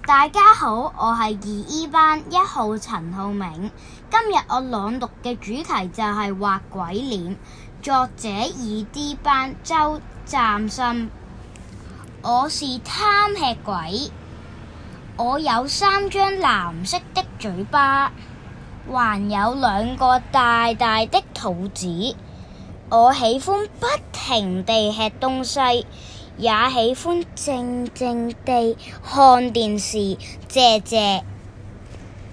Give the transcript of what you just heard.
大家好，我係2E 班1號陳浩明。今日我朗讀嘅主題就係畫鬼臉，作者2D 班周湛森。我是貪吃鬼，我有3張藍色的嘴巴，還有2個大大的肚子。我喜歡不停地吃東西，也喜歡靜靜地看電視，謝謝。